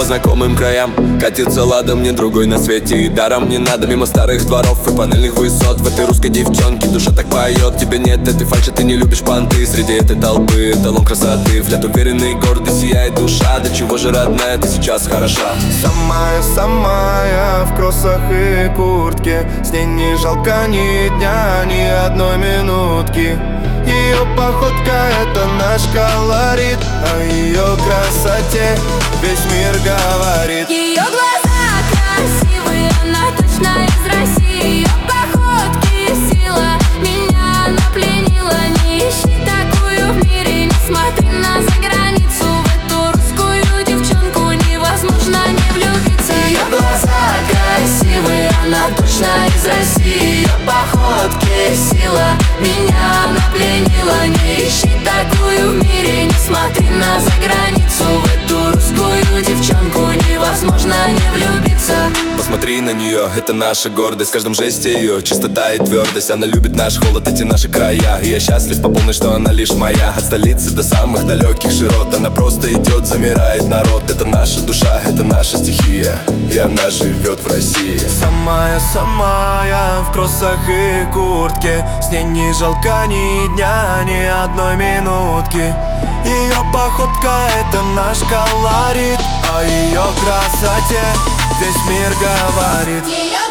знакомым краям. Катится ладом, мне другой на свете, и даром не надо мимо старых дворов и панельных высот. В этой русской девчонке душа так поет. Тебе нет этой фальши, ты не любишь понты. Среди этой толпы эталон красоты. Взгляд уверенный, гордый, сияет душа. До чего же, родная, ты сейчас хороша. Самая в кроссах и куртке. С ней не жалко ни дня, ни одной минутки. Ее походка — это наш колорит. О ее красоте весь мир говорит. Ее глаза красивые, она точно из России. Ее походки сила, меня она пленила. Не ищи такую в мире, не смотри на заграницу. В эту русскую девчонку невозможно не влюбиться. Ее глаза красивые, она точно из России. Ее походки сила, меня она пленила. Не ищи такую в мире, не смотри на заграницу. В эту русскую девчонку невозможно не влюбиться. Посмотри на нее, это наша гордость. В каждом жесте ее чистота и твердость. Она любит наш холод, эти наши края. И я счастлив по полной, что она лишь моя. От столицы до самых далеких широт. Она просто идет, замирает народ. Это наша душа, это наша стихия. И она живет в России. Самая в кроссах и куртке. С ней не жалко ни дня, ни одной минутки. Ее походка — это наш колорит. О ее красоте весь мир говорит.